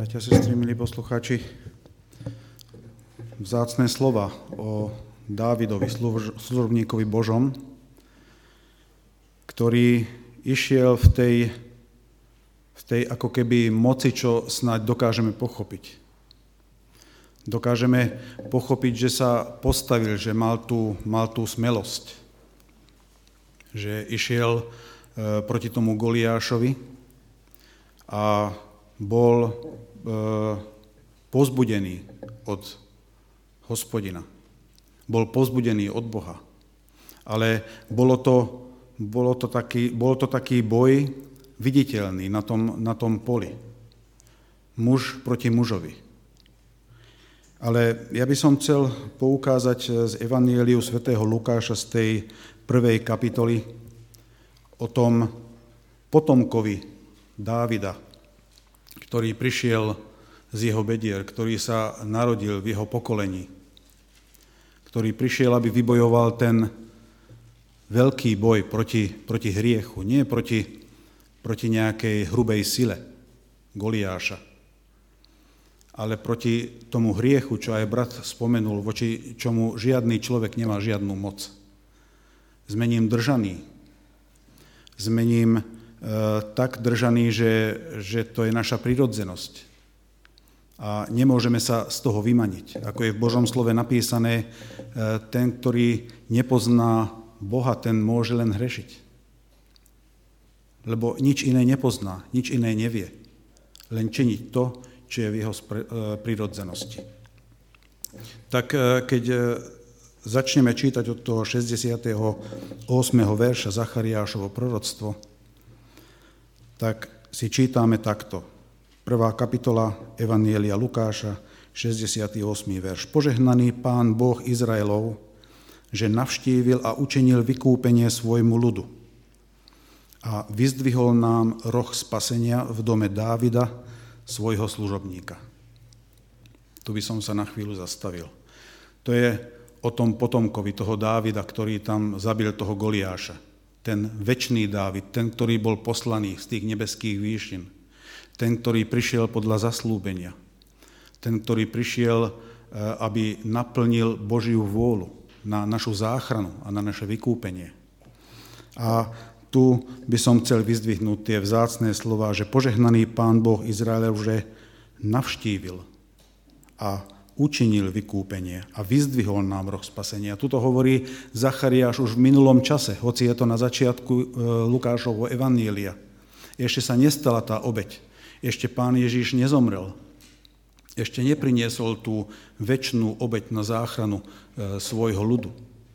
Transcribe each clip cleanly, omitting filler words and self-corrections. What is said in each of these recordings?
Bratia, sestry, milí poslucháči, vzácne slova o Dávidovi, služobníkovi Božom, ktorý išiel v tej ako keby moci, čo snáď dokážeme pochopiť. Dokážeme pochopiť, že sa postavil, že mal tú smelosť, že išiel proti tomu Goliášovi a bol pozbudený od Hospodina. Bol pozbudený od Boha. Ale bol to taký boj viditeľný na tom poli. Muž proti mužovi. Ale ja by som chcel poukázať z Evangeliu svätého Lukáša z tej 1. kapitoly o tom potomkovi Dávida, ktorý prišiel z jeho bedier, ktorý sa narodil v jeho pokolení, ktorý prišiel, aby vybojoval ten veľký boj proti hriechu, nie proti nejakej hrubej sile Goliáša, ale proti tomu hriechu, čo aj brat spomenul, voči čomu žiadny človek nemá žiadnu moc. Sme ním držaní. Sme ním tak držaní, že to je naša prirodzenosť. A nemôžeme sa z toho vymaniť. Ako je v Božom slove napísané, ten, ktorý nepozná Boha, ten môže len hrešiť. Lebo nič iné nepozná, nič iné nevie. Len činiť to, čo je v jeho prirodzenosti. Tak keď začneme čítať od toho 68. verša Zachariášovo proroctvo, tak si čítame takto. 1. kapitola Evanjelia Lukáša, 68. verš. Požehnaný Pán Boh Izraelov, že navštívil a učinil vykúpenie svojmu ľudu a vyzdvihol nám roh spasenia v dome Dávida, svojho služobníka. Tu by som sa na chvíľu zastavil. To je o tom potomkovi toho Dávida, ktorý tam zabil toho Goliáša. Ten večný Dávid, ten, ktorý bol poslaný z tých nebeských výšin, ten, ktorý prišiel podľa zaslúbenia, ten, ktorý prišiel, aby naplnil Božiu vôľu na našu záchranu a na naše vykúpenie. A tu by som chcel vyzdvihnúť tie vzácne slová, že požehnaný Pán Boh Izraelov, že navštívil a učinil vykúpenie a vyzdvihol nám roh spasenia. Tuto hovorí Zachariáš už v minulom čase, hoci je to na začiatku Lukášovho evanjelia. Ešte sa nestala tá obeť. Ešte Pán Ježiš nezomrel. Ešte nepriniesol tú večnú obeť na záchranu svojho ľudu.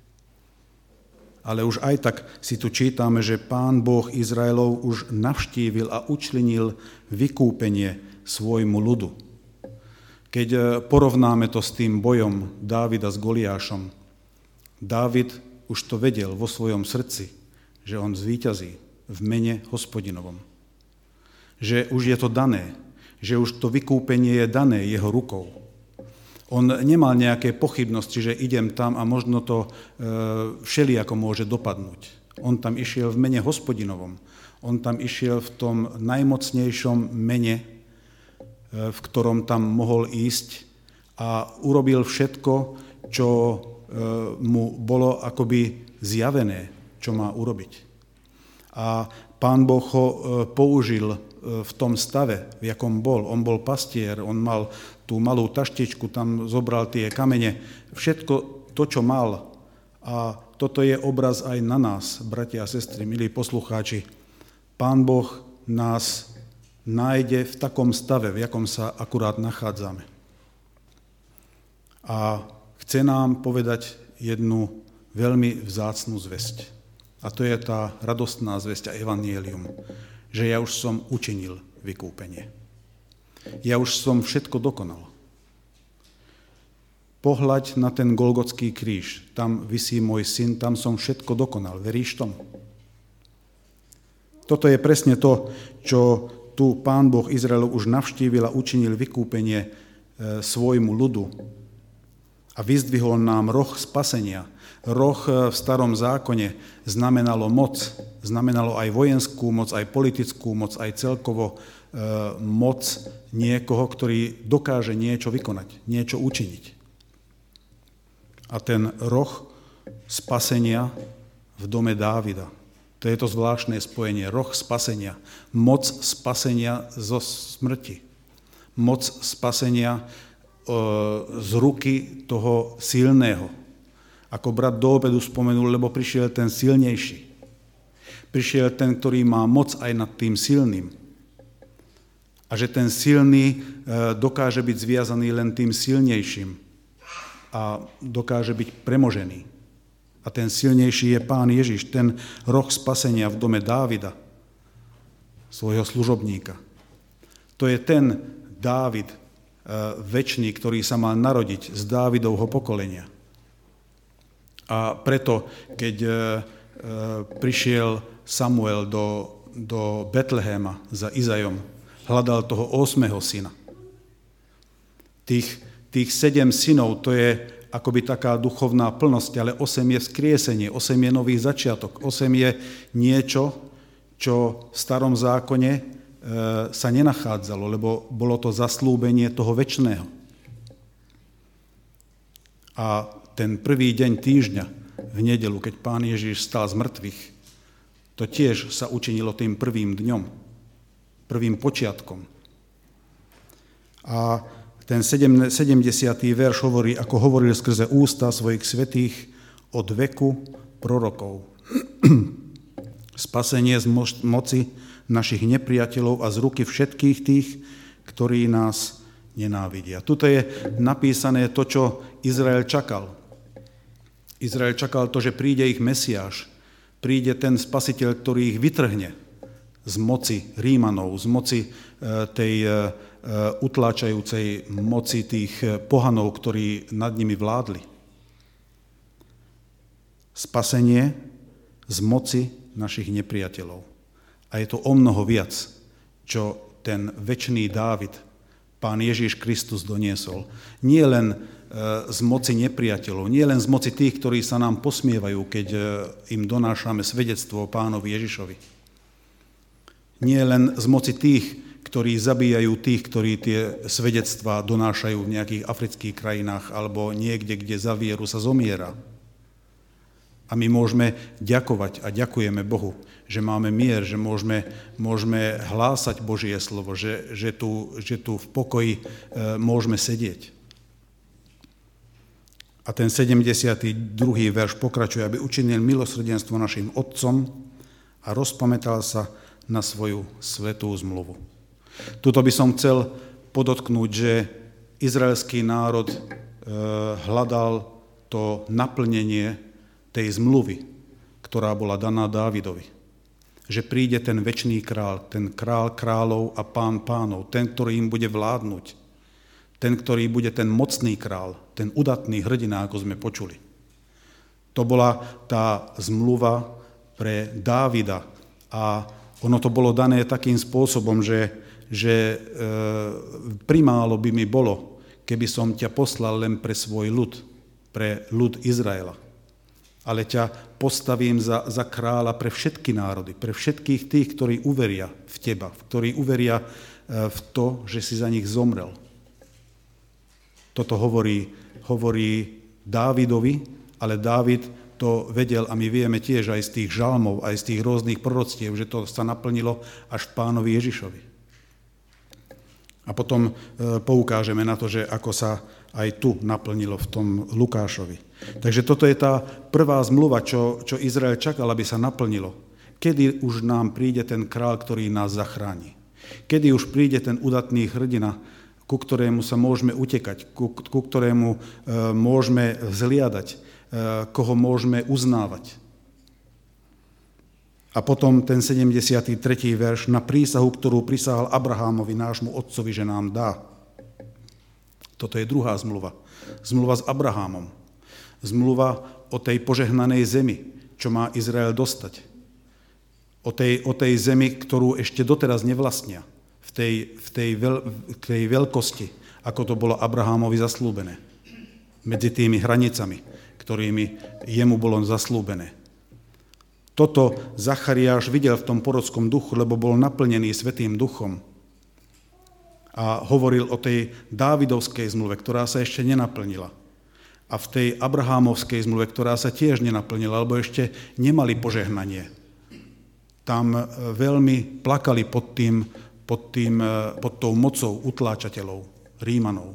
Ale už aj tak si tu čítame, že Pán Boh Izraelov už navštívil a učinil vykúpenie svojmu ľudu. Keď porovnáme to s tým bojom Dávida s Goliášom, Dávid už to vedel vo svojom srdci, že on zvíťazí v mene Hospodinovom. Že už je to dané, že už to vykúpenie je dané jeho rukou. On nemal nejaké pochybnosti, že idem tam a možno to všelijako môže dopadnúť. On tam išiel v mene Hospodinovom. On tam išiel v tom najmocnejšom mene, v ktorom tam mohol ísť a urobil všetko, čo mu bolo akoby zjavené, čo má urobiť. A Pán Boh ho použil v tom stave, v jakom bol. On bol pastier, on mal tú malú taštičku, tam zobral tie kamene, všetko to, čo mal. A toto je obraz aj na nás, bratia a sestry, milí poslucháči. Pán Boh nás nájde v takom stave, v jakom sa akurát nachádzame. A chce nám povedať jednu veľmi vzácnu zvesť. A to je tá radostná zvesť a evanjelium, že ja už som učinil vykúpenie. Ja už som všetko dokonal. Pohľaď na ten Golgotský kríž. Tam visí môj syn, tam som všetko dokonal. Veríš tomu? Toto je presne to, čo tu Pán Boh Izraelov už navštívil a učinil vykúpenie svojmu ľudu. A vyzdvihol nám roh spasenia. Roh v starom zákone znamenalo moc. Znamenalo aj vojenskú moc, aj politickú moc, aj celkovo moc niekoho, ktorý dokáže niečo vykonať, niečo učiniť. A ten roh spasenia v dome Dávida, to je to zvláštne spojenie, roh spasenia, moc spasenia zo smrti, moc spasenia z ruky toho silného. Ako brat do obedu spomenul, lebo prišiel ten silnejší. Prišiel ten, ktorý má moc aj nad tým silným. A že ten silný dokáže byť zviazaný len tým silnejším a dokáže byť premožený. A ten silnejší je Pán Ježiš, ten roh spasenia v dome Dávida, svojho služobníka. To je ten Dávid večný, ktorý sa mal narodiť z Dávidovho pokolenia. A preto, keď prišiel Samuel do Betlehema za Izajom, hľadal toho 8. syna. Tých 7 synov, to je akoby taká duchovná plnosť, ale 8 je vzkriesenie, 8 je nový začiatok, 8 je niečo, čo v starom zákone sa nenachádzalo, lebo bolo to zaslúbenie toho večného. A ten prvý deň týždňa v nedeľu, keď Pán Ježiš stal z mŕtvych, to tiež sa učinilo tým prvým dňom, prvým počiatkom. A ten 70. verš hovorí, ako hovoril skrze ústa svojich svätých od veku prorokov. Spasenie z moci našich nepriateľov a z ruky všetkých tých, ktorí nás nenávidia. Tuto je napísané to, čo Izrael čakal. Izrael čakal to, že príde ich Mesiáš, príde ten spasiteľ, ktorý ich vytrhne z moci Rímanov, z moci tej utláčajúcej moci tých pohanov, ktorí nad nimi vládli. Spasenie z moci našich nepriateľov. A je to omnoho viac, čo ten večný Dávid, Pán Ježiš Kristus doniesol. Nie len z moci nepriateľov, nie len z moci tých, ktorí sa nám posmievajú, keď im donášame svedectvo o Pánovi Ježišovi. Nie len z moci tých, ktorí zabíjajú tých, ktorí tie svedectvá donášajú v nejakých afrických krajinách alebo niekde, kde za vieru sa zomiera. A my môžeme ďakovať a ďakujeme Bohu, že máme mier, že môžeme hlásať Božie slovo, že tu v pokoji môžeme sedieť. A ten 72. verš pokračuje, aby učinil milosrdenstvo našim otcom a rozpamätal sa na svoju svätú zmluvu. Tuto by som chcel podotknúť, že izraelský národ hľadal to naplnenie tej zmluvy, ktorá bola daná Dávidovi. Že príde ten večný král, ten král kráľov a pán pánov, ten, ktorý im bude vládnuť, ten, ktorý bude ten mocný král, ten udatný hrdina, ako sme počuli. To bola tá zmluva pre Dávida a ono to bolo dané takým spôsobom, že primálo by mi bolo, keby som ťa poslal len pre svoj ľud, pre ľud Izraela. Ale ťa postavím za kráľa pre všetky národy, pre všetkých tých, ktorí uveria v teba, ktorí uveria v to, že si za nich zomrel. Toto hovorí Dávidovi, ale Dávid to vedel a my vieme tiež aj z tých žalmov, aj z tých rôznych proroctiev, že to sa naplnilo až v Pánovi Ježišovi. A potom poukážeme na to, že ako sa aj tu naplnilo v tom Lukášovi. Takže toto je tá prvá zmluva, čo Izrael čakal, aby sa naplnilo. Kedy už nám príde ten kráľ, ktorý nás zachráni? Kedy už príde ten udatný hrdina, ku ktorému sa môžeme utekať, ku ktorému môžeme vzliadať, koho môžeme uznávať? A potom ten 73. verš na prísahu, ktorú prisahal Abrahámovi, nášmu otcovi, že nám dá. Toto je druhá zmluva. Zmluva s Abrahámom. Zmluva o tej požehnanej zemi, čo má Izrael dostať. O tej zemi, ktorú ešte doteraz nevlastnia. V tej veľkosti, ako to bolo Abrahámovi zaslúbené. Medzi tými hranicami, ktorými jemu bolo zaslúbené. Toto Zachariáš videl v tom prorockom duchu, lebo bol naplnený Svätým duchom. A hovoril o tej Dávidovskej zmluve, ktorá sa ešte nenaplnila. A v tej Abrahámovskej zmluve, ktorá sa tiež nenaplnila, lebo ešte nemali požehnanie. Tam veľmi plakali pod tou mocou utláčateľov, Rímanov.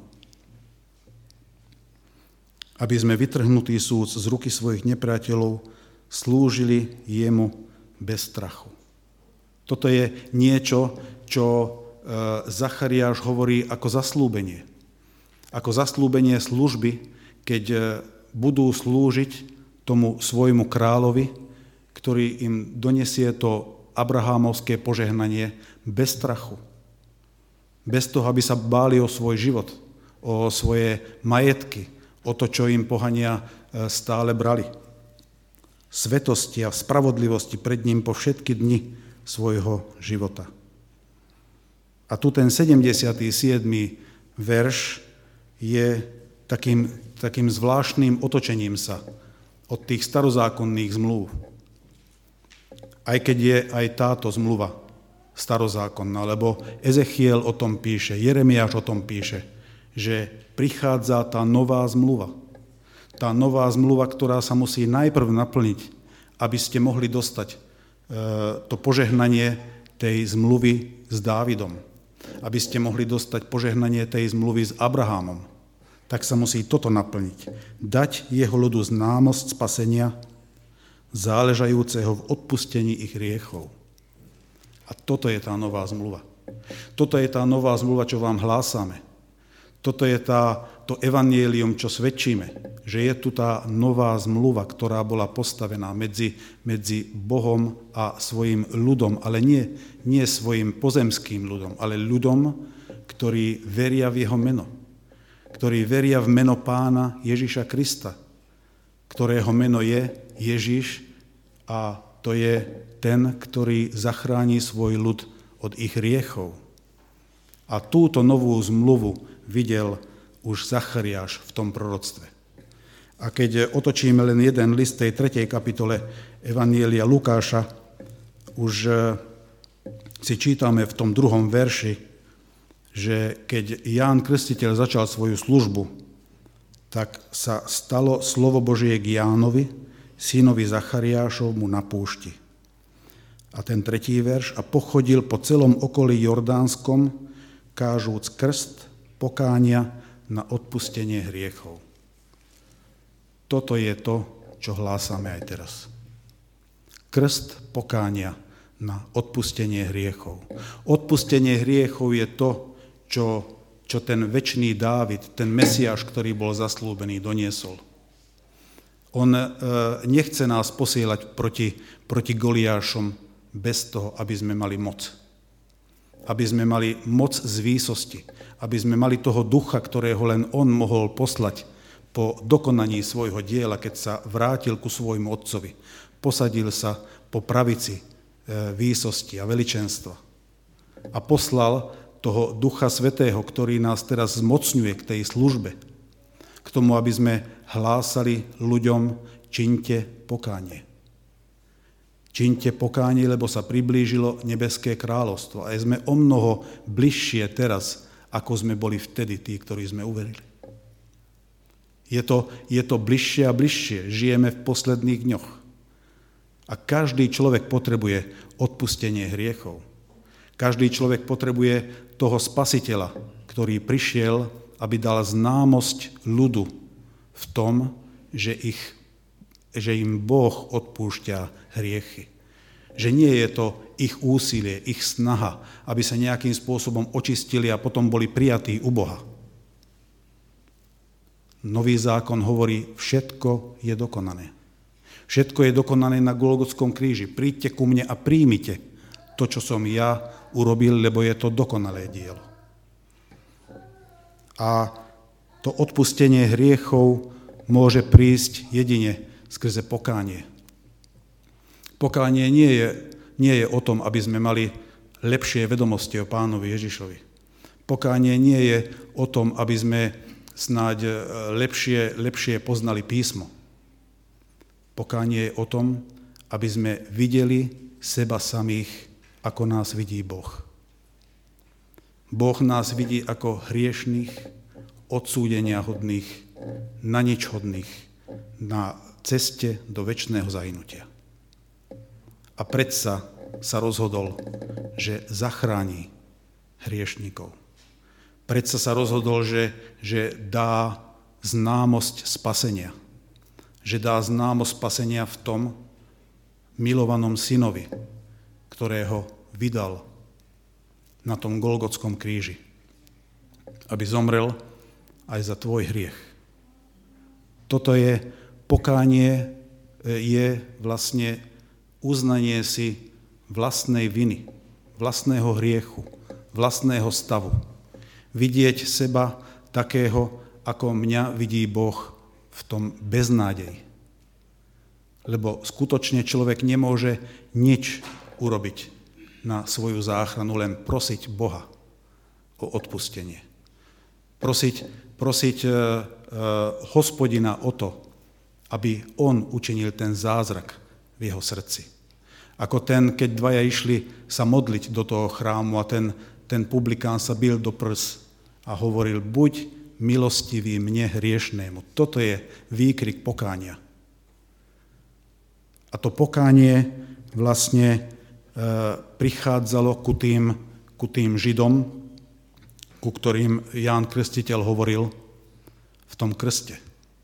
Aby sme vytrhnutý súd z ruky svojich nepriateľov slúžili jemu bez strachu. Toto je niečo, čo Zachariáš hovorí ako zaslúbenie. Ako zaslúbenie služby, keď budú slúžiť tomu svojmu kráľovi, ktorý im donesie to abrahámovské požehnanie bez strachu. Bez toho, aby sa báli o svoj život, o svoje majetky, o to, čo im pohania stále brali. Svetosti a spravodlivosti pred ním po všetky dni svojho života. A tu ten 77. verš je takým zvláštnym otočením sa od tých starozákonných zmluv. Aj keď je aj táto zmluva starozákonná, lebo Ezechiel o tom píše, Jeremiáš o tom píše, že prichádza tá nová zmluva. Tá nová zmluva, ktorá sa musí najprv naplniť, aby ste mohli dostať to požehnanie tej zmluvy s Dávidom. Aby ste mohli dostať požehnanie tej zmluvy s Abrahámom. Tak sa musí toto naplniť. Dať jeho ľudu známosť spasenia, záležajúceho v odpustení ich hriechov. A toto je tá nová zmluva. Toto je tá nová zmluva, čo vám hlásame. Toto je to evanjelium, čo svedčíme, že je tu tá nová zmluva, ktorá bola postavená medzi Bohom a svojim ľudom, ale nie svojim pozemským ľudom, ale ľudom, ktorí veria v jeho meno. Ktorí veria v meno Pána Ježiša Krista, ktorého meno je Ježiš a to je ten, ktorý zachráni svoj ľud od ich hriechov. A túto novú zmluvu videl už Zachariáš v tom proroctve. A keď otočíme len jeden list tej 3. kapitole Evanjelia Lukáša, už si čítame v tom 2. verši, že keď Ján Krstiteľ začal svoju službu, tak sa stalo slovo Božie k Jánovi, synovi Zachariášovmu na púšti. A ten 3. verš, a pochodil po celom okolí Jordánskom, kážúc krst pokánia na odpustenie hriechov. Toto je to, čo hlásame aj teraz. Krst pokánia na odpustenie hriechov. Odpustenie hriechov je to, čo ten večný Dávid, ten Mesiáš, ktorý bol zaslúbený, doniesol. On nechce nás posielať proti Goliášom bez toho, aby sme mali moc. Aby sme mali moc z výsosti. Aby sme mali toho ducha, ktorého len on mohol poslať po dokonaní svojho diela, keď sa vrátil ku svojmu otcovi. Posadil sa po pravici výsosti a veličenstva. A poslal toho Ducha Svätého, ktorý nás teraz zmocňuje k tej službe, k tomu, aby sme hlásali ľuďom, čiňte pokánie. Čiňte pokánie, lebo sa priblížilo nebeské kráľovstvo. A sme o mnoho bližšie teraz, ako sme boli vtedy, tí, ktorí sme uverili. Je to bližšie a bližšie. Žijeme v posledných dňoch. A každý človek potrebuje odpustenie hriechov. Každý človek potrebuje toho spasiteľa, ktorý prišiel, aby dal známosť ľudu v tom, že im Boh odpúšťa hriechy. Že nie je to ich úsilie, ich snaha, aby sa nejakým spôsobom očistili a potom boli prijatí u Boha. Nový zákon hovorí, všetko je dokonané. Všetko je dokonané na Golgotskom kríži. Príďte ku mne a príjmite to, čo som ja urobil, lebo je to dokonalé dielo. A to odpustenie hriechov môže prísť jedine skrze pokánie. Pokánie nie je o tom, aby sme mali lepšie vedomosti o Pánovi Ježišovi. Pokánie nie je o tom, aby sme snáď lepšie poznali písmo. Pokánie je o tom, aby sme videli seba samých, ako nás vidí Boh. Boh nás vidí ako hriešných, odsúdenia hodných, na nič hodných, na ceste do večného zahynutia. A predsa sa rozhodol, že zachráni hriešnikov. Predsa sa rozhodol, že dá známosť spasenia. Že dá známosť spasenia v tom milovanom synovi, ktorého vydal na tom Golgotskom kríži, aby zomrel aj za tvoj hriech. Toto je pokánie, je vlastne uznanie si vlastnej viny, vlastného hriechu, vlastného stavu. Vidieť seba takého, ako mňa vidí Boh v tom beznádeji. Lebo skutočne človek nemôže nič urobiť na svoju záchranu, len prosiť Boha o odpustenie. Prosiť Hospodina o to, aby on učinil ten zázrak v jeho srdci. Ako keď dvaja išli sa modliť do toho chrámu a ten publikán sa bil do prs a hovoril, buď milostivý mne hriešnému. Toto je výkrik pokánia. A to pokánie vlastne prichádzalo ku tým Židom, ku ktorým Ján Krstiteľ hovoril v tom krste.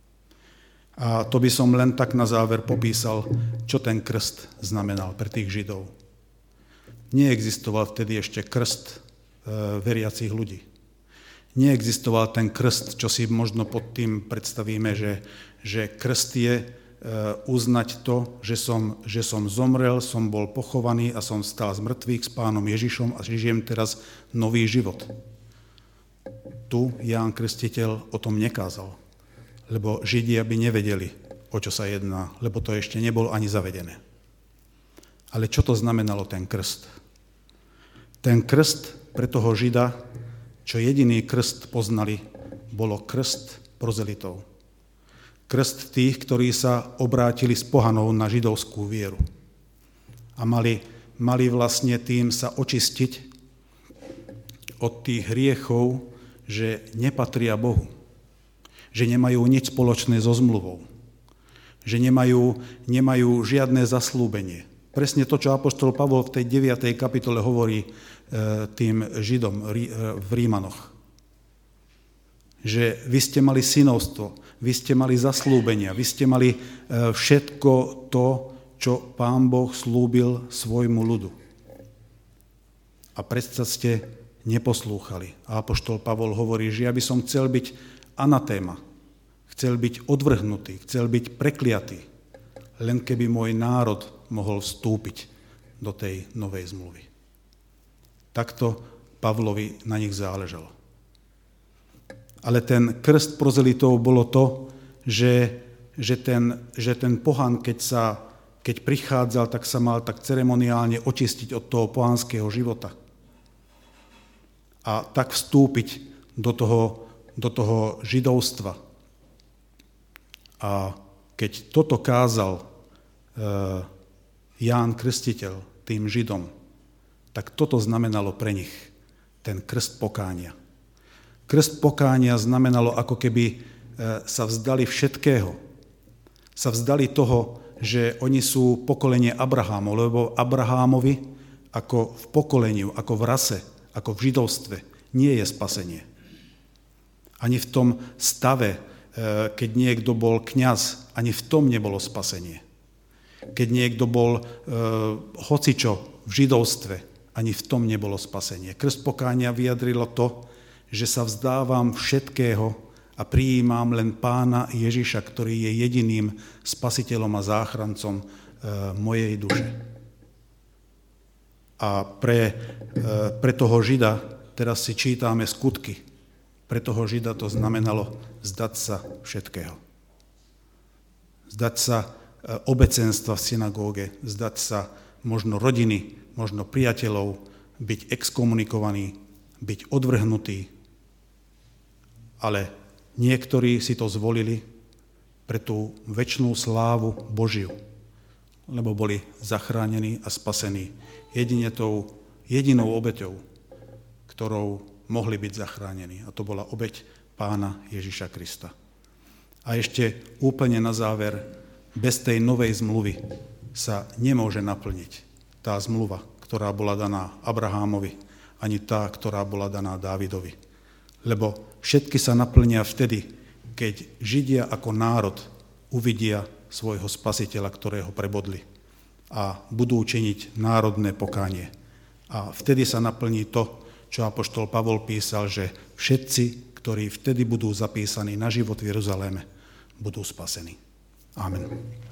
A to by som len tak na záver popísal, čo ten krst znamenal pre tých Židov. Neexistoval vtedy ešte krst veriacich ľudí. Neexistoval ten krst, čo si možno pod tým predstavíme, že krst je uznať to, že som zomrel, som bol pochovaný a som vstal z mŕtvych s Pánom Ježišom a žijem teraz nový život. Tu Ján Krstiteľ o tom nekázal, lebo Židia by nevedeli, o čo sa jedná, lebo to ešte nebolo ani zavedené. Ale čo to znamenalo ten krst? Ten krst pre toho Žida, čo jediný krst poznali, bolo krst prozelitov. Krst tých, ktorí sa obrátili z pohanov na židovskú vieru. A mali vlastne tým sa očistiť od tých hriechov, že nepatria Bohu. Že nemajú nič spoločné so zmluvou. Že nemajú žiadne zaslúbenie. Presne to, čo apoštol Pavol v tej 9. kapitole hovorí tým Židom v Rímanoch. Že vy ste mali synovstvo, vy ste mali zaslúbenia, vy ste mali všetko to, čo Pán Boh slúbil svojmu ľudu. A predsa ste neposlúchali. A apoštol Pavol hovorí, že ja by som chcel byť anatéma, chcel byť odvrhnutý, chcel byť prekliatý, len keby môj národ mohol vstúpiť do tej novej zmluvy. Takto Pavlovi na nich záležalo. Ale ten krst prozelitov bolo to, že ten pohan, keď prichádzal, tak sa mal tak ceremoniálne očistiť od toho pohanského života. A tak vstúpiť do toho židovstva. A keď toto kázal Ján Krstiteľ tým Židom, tak toto znamenalo pre nich ten krst pokánia. Krst pokánia znamenalo, ako keby sa vzdali všetkého. Sa vzdali toho, že oni sú pokolenie Abrahámov, lebo Abrahámovi ako v pokoleniu, ako v rase, ako v židovstve nie je spasenie. Ani v tom stave, keď niekto bol kňaz, ani v tom nebolo spasenie. Keď niekto bol hocičo v židovstve, ani v tom nebolo spasenie. Krst pokánia vyjadrilo to, že sa vzdávam všetkého a prijímam len Pána Ježiša, ktorý je jediným spasiteľom a záchrancom mojej duše. A pre toho Žida, teraz si čítame skutky, pre toho Žida to znamenalo vzdať sa všetkého. Vzdať sa obecenstva v synagóge, vzdať sa možno rodiny, možno priateľov, byť exkomunikovaný, byť odvrhnutý. Ale niektorí si to zvolili pre tú večnú slávu Božiu, lebo boli zachránení a spasení jedine tou jedinou obeťou, ktorou mohli byť zachránení. A to bola obeť Pána Ježiša Krista. A ešte úplne na záver, bez tej novej zmluvy sa nemôže naplniť tá zmluva, ktorá bola daná Abrahámovi, ani tá, ktorá bola daná Dávidovi. Lebo všetky sa naplnia vtedy, keď Židia ako národ uvidia svojho spasiteľa, ktorého prebodli a budú činiť národné pokánie. A vtedy sa naplní to, čo apoštol Pavol písal, že všetci, ktorí vtedy budú zapísaní na život v Jeruzaléme, budú spasení. Amen.